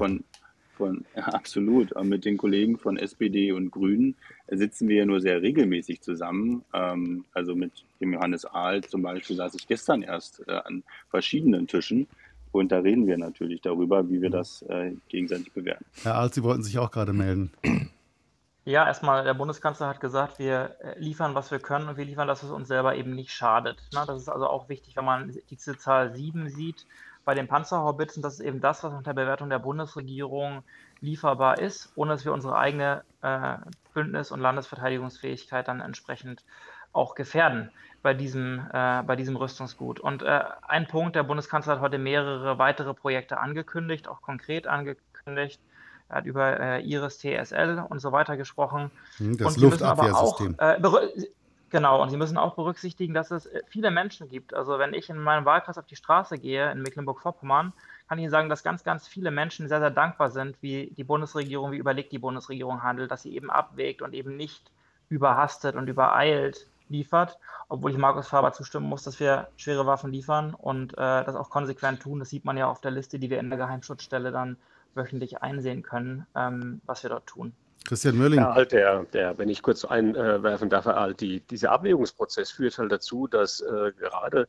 Absolut. Mit den Kollegen von SPD und Grünen sitzen wir ja nur sehr regelmäßig zusammen. Also mit dem Johannes Ahl zum Beispiel saß ich gestern erst an verschiedenen Tischen. Und da reden wir natürlich darüber, wie wir das gegenseitig bewerten. Herr Ahl, Sie wollten sich auch gerade melden. Ja, erstmal, der Bundeskanzler hat gesagt, wir liefern, was wir können und wir liefern das, was uns selber eben nicht schadet. Das ist also auch wichtig, wenn man diese Zahl 7 sieht. Bei den Panzerhaubitzen, das ist eben das, was nach der Bewertung der Bundesregierung lieferbar ist, ohne dass wir unsere eigene Bündnis- und Landesverteidigungsfähigkeit dann entsprechend auch gefährden bei diesem Rüstungsgut. Und ein Punkt, der Bundeskanzler hat heute mehrere weitere Projekte angekündigt, auch konkret angekündigt. Er hat über Iris TSL und so weiter gesprochen. Das Luftabwehrsystem. Genau, und Sie müssen auch berücksichtigen, dass es viele Menschen gibt. Also wenn ich in meinem Wahlkreis auf die Straße gehe, in Mecklenburg-Vorpommern, kann ich Ihnen sagen, dass ganz, ganz viele Menschen sehr, sehr dankbar sind, wie überlegt die Bundesregierung handelt, dass sie eben abwägt und eben nicht überhastet und übereilt liefert, obwohl ich Markus Faber zustimmen muss, dass wir schwere Waffen liefern und das auch konsequent tun. Das sieht man ja auf der Liste, die wir in der Geheimschutzstelle dann wöchentlich einsehen können, was wir dort tun. Christian Mölling. Ja, halt wenn ich kurz einwerfen darf, halt dieser Abwägungsprozess führt halt dazu, dass gerade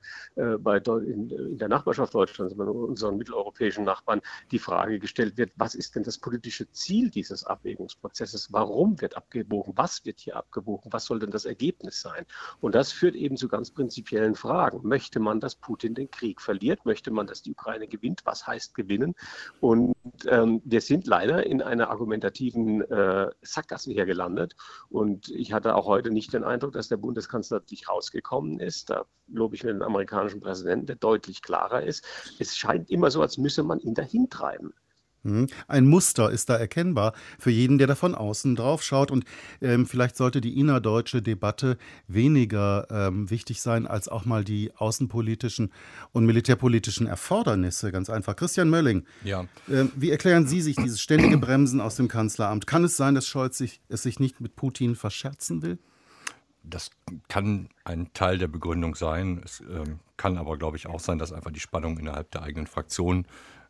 in der Nachbarschaft Deutschlands, bei unseren mitteleuropäischen Nachbarn, die Frage gestellt wird, was ist denn das politische Ziel dieses Abwägungsprozesses? Warum wird abgewogen? Was wird hier abgewogen? Was soll denn das Ergebnis sein? Und das führt eben zu ganz prinzipiellen Fragen. Möchte man, dass Putin den Krieg verliert? Möchte man, dass die Ukraine gewinnt? Was heißt gewinnen? Und wir sind leider in einer argumentativen Sackgasse hier gelandet. Und ich hatte auch heute nicht den Eindruck, dass der Bundeskanzler nicht rausgekommen ist. Da lobe ich mir den amerikanischen Präsidenten, der deutlich klarer ist. Es scheint immer so, als müsse man ihn dahin treiben. Ein Muster ist da erkennbar für jeden, der da von außen drauf schaut. Und vielleicht sollte die innerdeutsche Debatte weniger wichtig sein als auch mal die außenpolitischen und militärpolitischen Erfordernisse. Ganz einfach. Christian Mölling, ja. Wie erklären Sie sich dieses ständige Bremsen aus dem Kanzleramt? Kann es sein, dass Scholz es sich nicht mit Putin verscherzen will? Das kann ein Teil der Begründung sein. Es kann aber, glaube ich, auch sein, dass einfach die Spannung innerhalb der eigenen Fraktion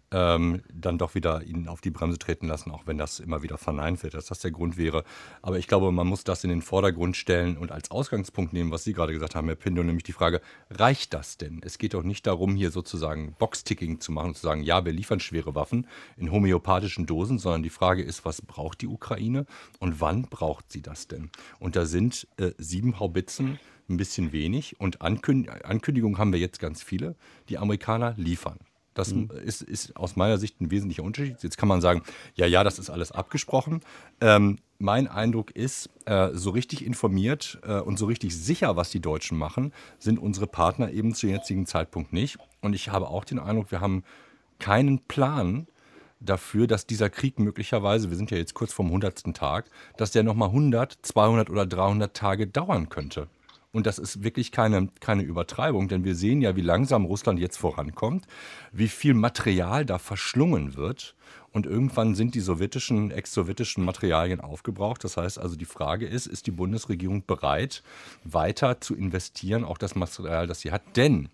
dann doch wieder ihn auf die Bremse treten lassen, auch wenn das immer wieder verneint wird, dass das der Grund wäre. Aber ich glaube, man muss das in den Vordergrund stellen und als Ausgangspunkt nehmen, was Sie gerade gesagt haben, Herr Pindo, nämlich die Frage, reicht das denn? Es geht doch nicht darum, hier sozusagen Boxticking zu machen und zu sagen, ja, wir liefern schwere Waffen in homöopathischen Dosen, sondern die Frage ist, was braucht die Ukraine und wann braucht sie das denn? Und da sind 7 Haubitzen ein bisschen wenig und Ankündigungen haben wir jetzt ganz viele. Die Amerikaner liefern. Das ist aus meiner Sicht ein wesentlicher Unterschied. Jetzt kann man sagen, ja, das ist alles abgesprochen. Mein Eindruck ist, so richtig informiert und so richtig sicher, was die Deutschen machen, sind unsere Partner eben zum jetzigen Zeitpunkt nicht. Und ich habe auch den Eindruck, wir haben keinen Plan dafür, dass dieser Krieg möglicherweise, wir sind ja jetzt kurz vorm 100. Tag, dass der nochmal 100, 200 oder 300 Tage dauern könnte. Und das ist wirklich keine Übertreibung, denn wir sehen ja, wie langsam Russland jetzt vorankommt, wie viel Material da verschlungen wird. Und irgendwann sind die ex-sowjetischen Materialien aufgebraucht. Das heißt also, die Frage ist die Bundesregierung bereit, weiter zu investieren, auch das Material, das sie hat? Denn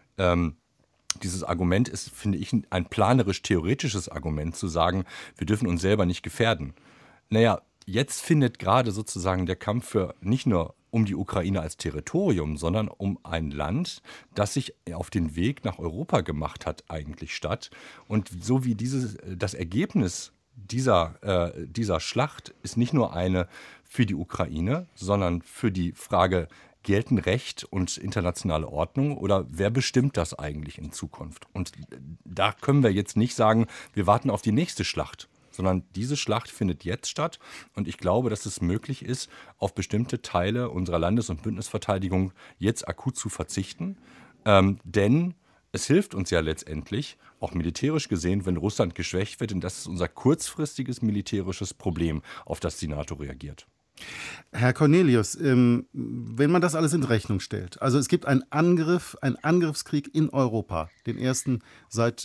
dieses Argument ist, finde ich, ein planerisch-theoretisches Argument, zu sagen, wir dürfen uns selber nicht gefährden. Naja, jetzt findet gerade sozusagen der Kampf für nicht nur um die Ukraine als Territorium, sondern um ein Land, das sich auf den Weg nach Europa gemacht hat, eigentlich statt. Und so wie das Ergebnis dieser Schlacht ist nicht nur eine für die Ukraine, sondern für die Frage, gelten Recht und internationale Ordnung oder wer bestimmt das eigentlich in Zukunft? Und da können wir jetzt nicht sagen, wir warten auf die nächste Schlacht, sondern diese Schlacht findet jetzt statt. Und ich glaube, dass es möglich ist, auf bestimmte Teile unserer Landes- und Bündnisverteidigung jetzt akut zu verzichten. Denn es hilft uns ja letztendlich, auch militärisch gesehen, wenn Russland geschwächt wird. Und das ist unser kurzfristiges militärisches Problem, auf das die NATO reagiert. Herr Cornelius, wenn man das alles in Rechnung stellt, also es gibt einen Angriffskrieg in Europa, den ersten seit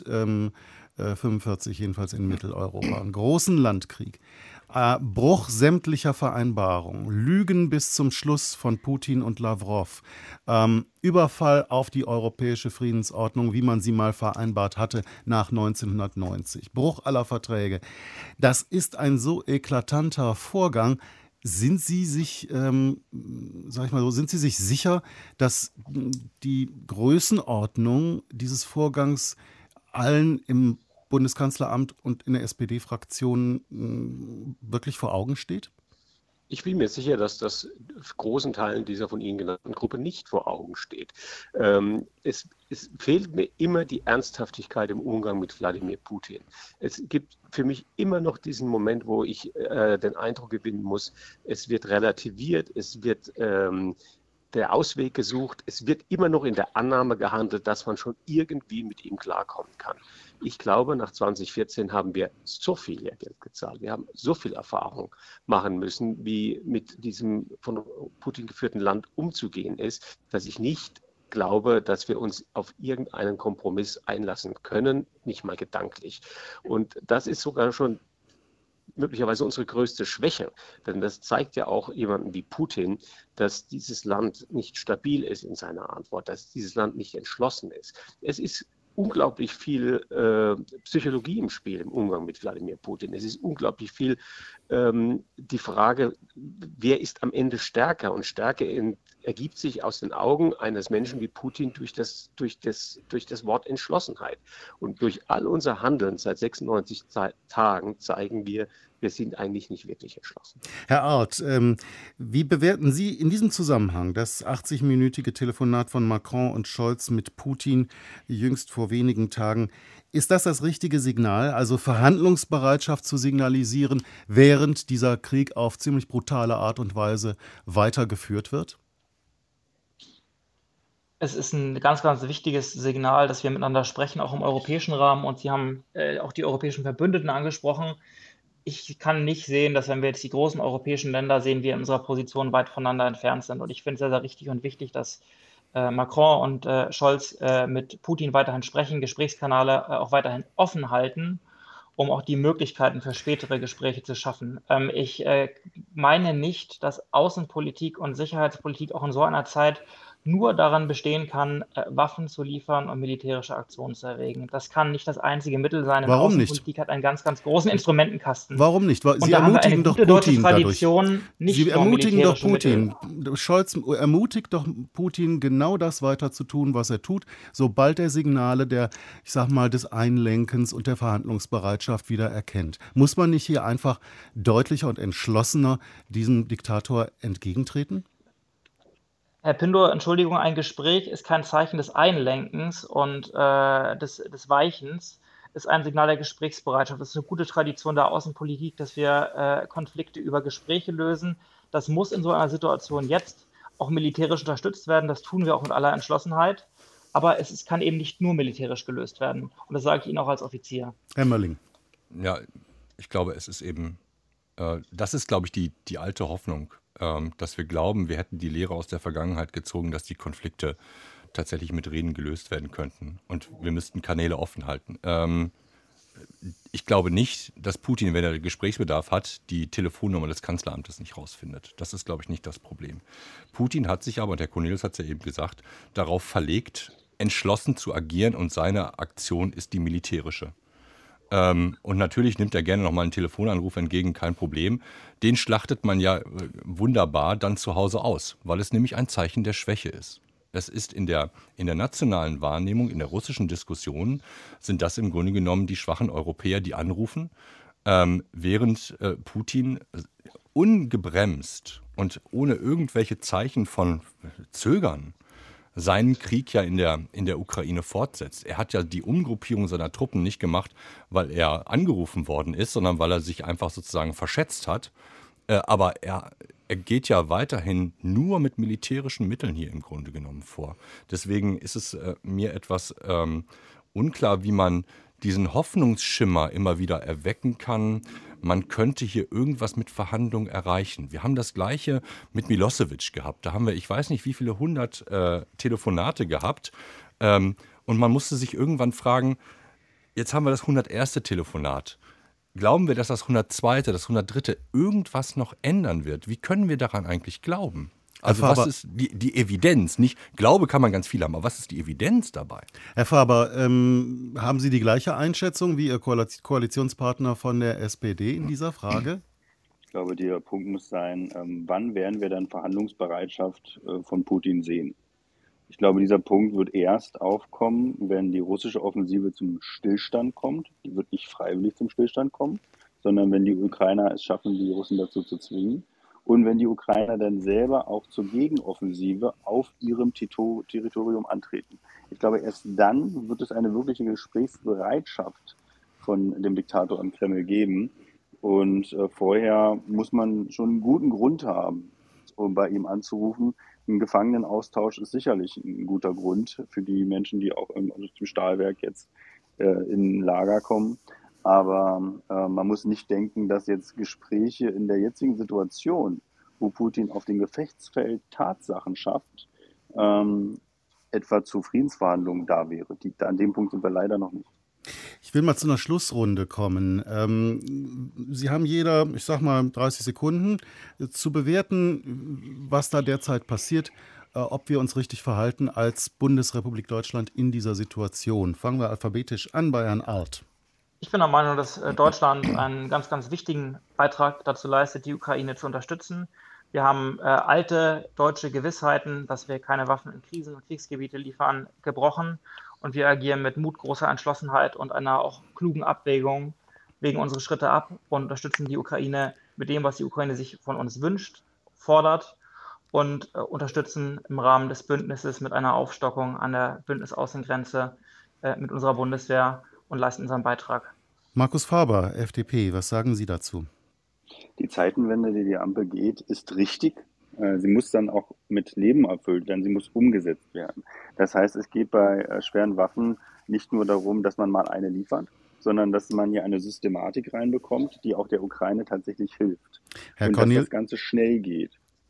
1945 jedenfalls in Mitteleuropa, einen großen Landkrieg, Bruch sämtlicher Vereinbarungen, Lügen bis zum Schluss von Putin und Lavrov, Überfall auf die europäische Friedensordnung, wie man sie mal vereinbart hatte nach 1990, Bruch aller Verträge. Das ist ein so eklatanter Vorgang. Sind Sie sich, sind Sie sich sicher, dass die Größenordnung dieses Vorgangs allen im Bundeskanzleramt und in der SPD-Fraktion wirklich vor Augen steht? Ich bin mir sicher, dass das großen Teilen dieser von Ihnen genannten Gruppe nicht vor Augen steht. Es fehlt mir immer die Ernsthaftigkeit im Umgang mit Wladimir Putin. Es gibt für mich immer noch diesen Moment, wo ich den Eindruck gewinnen muss, es wird relativiert, es wird der Ausweg gesucht, es wird immer noch in der Annahme gehandelt, dass man schon irgendwie mit ihm klarkommen kann. Ich glaube, nach 2014 haben wir so viel Lehrgeld gezahlt. Wir haben so viel Erfahrung machen müssen, wie mit diesem von Putin geführten Land umzugehen ist, dass ich nicht glaube, dass wir uns auf irgendeinen Kompromiss einlassen können, nicht mal gedanklich. Und das ist sogar schon möglicherweise unsere größte Schwäche. Denn das zeigt ja auch jemanden wie Putin, dass dieses Land nicht stabil ist in seiner Antwort, dass dieses Land nicht entschlossen ist. Es ist unglaublich viel Psychologie im Spiel im Umgang mit Wladimir Putin. Es ist unglaublich viel die Frage, wer ist am Ende stärker? Und Stärke ergibt sich aus den Augen eines Menschen wie Putin durch das Wort Entschlossenheit. Und durch all unser Handeln seit 96 Tagen zeigen wir sind eigentlich nicht wirklich entschlossen. Herr Arndt, wie bewerten Sie in diesem Zusammenhang das 80-minütige Telefonat von Macron und Scholz mit Putin jüngst vor wenigen Tagen? Ist das richtige Signal, also Verhandlungsbereitschaft zu signalisieren, während dieser Krieg auf ziemlich brutale Art und Weise weitergeführt wird? Es ist ein ganz, ganz wichtiges Signal, dass wir miteinander sprechen, auch im europäischen Rahmen. Und Sie haben auch die europäischen Verbündeten angesprochen. Ich kann nicht sehen, dass wenn wir jetzt die großen europäischen Länder sehen, wir in unserer Position weit voneinander entfernt sind. Und ich finde es sehr, sehr richtig und wichtig, dass Macron und Scholz mit Putin weiterhin sprechen, Gesprächskanäle auch weiterhin offen halten, um auch die Möglichkeiten für spätere Gespräche zu schaffen. Ich meine nicht, dass Außenpolitik und Sicherheitspolitik auch in so einer Zeit nur daran bestehen kann, Waffen zu liefern und militärische Aktionen zu erregen. Das kann nicht das einzige Mittel sein. Warum nicht? Außenpolitik hat einen ganz, ganz großen Instrumentenkasten. Warum nicht? Und Sie da haben wir ermutigen eine doch gute deutsche Putin dadurch. Tradition, nicht Sie nur ermutigen doch militärische Mittel. Putin. Scholz ermutigt doch Putin, genau das weiter zu tun, was er tut, sobald er Signale des Einlenkens und der Verhandlungsbereitschaft wieder erkennt. Muss man nicht hier einfach deutlicher und entschlossener diesem Diktator entgegentreten? Herr Pindor, Entschuldigung, ein Gespräch ist kein Zeichen des Einlenkens und des Weichens, ist ein Signal der Gesprächsbereitschaft. Das ist eine gute Tradition der Außenpolitik, dass wir Konflikte über Gespräche lösen. Das muss in so einer Situation jetzt auch militärisch unterstützt werden. Das tun wir auch mit aller Entschlossenheit. Aber es kann eben nicht nur militärisch gelöst werden. Und das sage ich Ihnen auch als Offizier. Herr Mölling. Ja, ich glaube, es ist eben, das ist, glaube ich, die alte Hoffnung, dass wir glauben, wir hätten die Lehre aus der Vergangenheit gezogen, dass die Konflikte tatsächlich mit Reden gelöst werden könnten. Und wir müssten Kanäle offen halten. Ich glaube nicht, dass Putin, wenn er Gesprächsbedarf hat, die Telefonnummer des Kanzleramtes nicht rausfindet. Das ist, glaube ich, nicht das Problem. Putin hat sich aber, und Herr Cornelius hat es ja eben gesagt, darauf verlegt, entschlossen zu agieren und seine Aktion ist die militärische. Und natürlich nimmt er gerne nochmal einen Telefonanruf entgegen, kein Problem. Den schlachtet man ja wunderbar dann zu Hause aus, weil es nämlich ein Zeichen der Schwäche ist. Es ist in der nationalen Wahrnehmung, in der russischen Diskussion, sind das im Grunde genommen die schwachen Europäer, die anrufen, während Putin ungebremst und ohne irgendwelche Zeichen von Zögern seinen Krieg ja in der Ukraine fortsetzt. Er hat ja die Umgruppierung seiner Truppen nicht gemacht, weil er angerufen worden ist, sondern weil er sich einfach sozusagen verschätzt hat. Aber er geht ja weiterhin nur mit militärischen Mitteln hier im Grunde genommen vor. Deswegen ist es mir etwas unklar, wie man diesen Hoffnungsschimmer immer wieder erwecken kann. Man könnte hier irgendwas mit Verhandlungen erreichen. Wir haben das Gleiche mit Milosevic gehabt. Da haben wir, ich weiß nicht, wie viele 100 Telefonate gehabt. Und man musste sich irgendwann fragen, jetzt haben wir das 101. Telefonat. Glauben wir, dass das 102., das 103. irgendwas noch ändern wird? Wie können wir daran eigentlich glauben? Also was ist die Evidenz? Nicht Glaube kann man ganz viel haben, aber was ist die Evidenz dabei? Herr Faber, haben Sie die gleiche Einschätzung wie Ihr Koalitionspartner von der SPD in dieser Frage? Ich glaube, der Punkt muss sein, wann werden wir dann Verhandlungsbereitschaft von Putin sehen? Ich glaube, dieser Punkt wird erst aufkommen, wenn die russische Offensive zum Stillstand kommt. Die wird nicht freiwillig zum Stillstand kommen, sondern wenn die Ukrainer es schaffen, die Russen dazu zu zwingen. Und wenn die Ukrainer dann selber auch zur Gegenoffensive auf ihrem Territorium antreten. Ich glaube, erst dann wird es eine wirkliche Gesprächsbereitschaft von dem Diktator am Kreml geben. Und vorher muss man schon einen guten Grund haben, um bei ihm anzurufen. Ein Gefangenenaustausch ist sicherlich ein guter Grund für die Menschen, die auch im Stahlwerk jetzt in Lager kommen. Aber man muss nicht denken, dass jetzt Gespräche in der jetzigen Situation, wo Putin auf dem Gefechtsfeld Tatsachen schafft, etwa zu Friedensverhandlungen da wäre. An dem Punkt sind wir leider noch nicht. Ich will mal zu einer Schlussrunde kommen. Sie haben jeder, ich sag mal 30 Sekunden, zu bewerten, was da derzeit passiert, ob wir uns richtig verhalten als Bundesrepublik Deutschland in dieser Situation. Fangen wir alphabetisch an bei Herrn Arlt. Ich bin der Meinung, dass Deutschland einen ganz, ganz wichtigen Beitrag dazu leistet, die Ukraine zu unterstützen. Wir haben alte deutsche Gewissheiten, dass wir keine Waffen in Krisen- und Kriegsgebiete liefern, gebrochen. Und wir agieren mit Mut, großer Entschlossenheit und einer auch klugen Abwägung, wägen unsere Schritte ab und unterstützen die Ukraine mit dem, was die Ukraine sich von uns wünscht, fordert und unterstützen im Rahmen des Bündnisses mit einer Aufstockung an der Bündnisaußengrenze mit unserer Bundeswehr und leisten unseren Beitrag. Markus Faber, FDP, was sagen Sie dazu? Die Zeitenwende, die die Ampel geht, ist richtig. Sie muss dann auch mit Leben erfüllt werden, sie muss umgesetzt werden. Das heißt, es geht bei schweren Waffen nicht nur darum, dass man mal eine liefert, sondern dass man hier eine Systematik reinbekommt, die auch der Ukraine tatsächlich hilft. Und dass das Ganze schnell geht.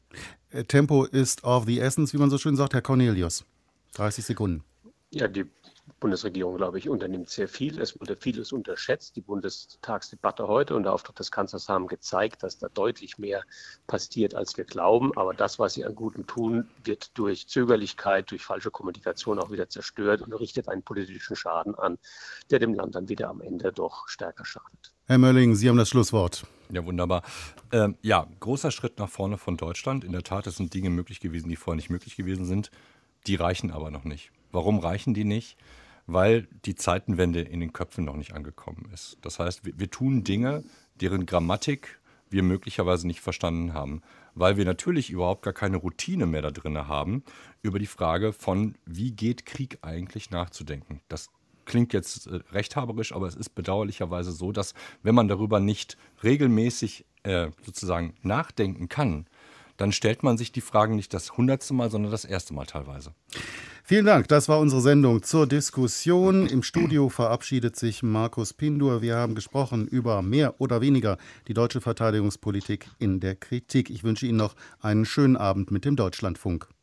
Tempo ist of the essence, wie man so schön sagt. Herr Cornelius, 30 Sekunden. Ja, die Bundesregierung, glaube ich, unternimmt sehr viel. Es wurde vieles unterschätzt. Die Bundestagsdebatte heute und der Auftritt des Kanzlers haben gezeigt, dass da deutlich mehr passiert, als wir glauben. Aber das, was sie an Gutem tun, wird durch Zögerlichkeit, durch falsche Kommunikation auch wieder zerstört und richtet einen politischen Schaden an, der dem Land dann wieder am Ende doch stärker schadet. Herr Mölling, Sie haben das Schlusswort. Ja, wunderbar. Ja, großer Schritt nach vorne von Deutschland. In der Tat, es sind Dinge möglich gewesen, die vorher nicht möglich gewesen sind. Die reichen aber noch nicht. Warum reichen die nicht? Weil die Zeitenwende in den Köpfen noch nicht angekommen ist. Das heißt, wir tun Dinge, deren Grammatik wir möglicherweise nicht verstanden haben, weil wir natürlich überhaupt gar keine Routine mehr da drin haben, über die Frage von, wie geht Krieg eigentlich nachzudenken. Das klingt jetzt rechthaberisch, aber es ist bedauerlicherweise so, dass wenn man darüber nicht regelmäßig sozusagen nachdenken kann, dann stellt man sich die Fragen nicht das 100. Mal, sondern das erste Mal teilweise. Vielen Dank, das war unsere Sendung zur Diskussion. Im Studio verabschiedet sich Markus Pindur. Wir haben gesprochen über mehr oder weniger die deutsche Verteidigungspolitik in der Kritik. Ich wünsche Ihnen noch einen schönen Abend mit dem Deutschlandfunk.